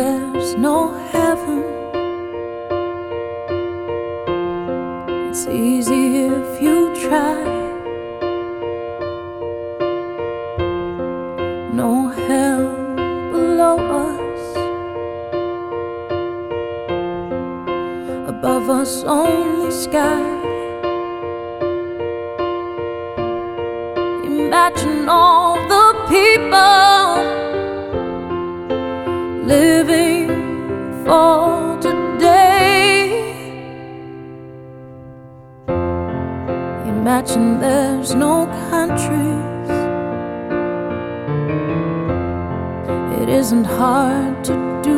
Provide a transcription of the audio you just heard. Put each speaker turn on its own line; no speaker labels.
there's no heaven. It's easy if you try. No hell below us, above us only sky. Imagine all the people living for today. Imagine there's no countries. It isn't hard to do.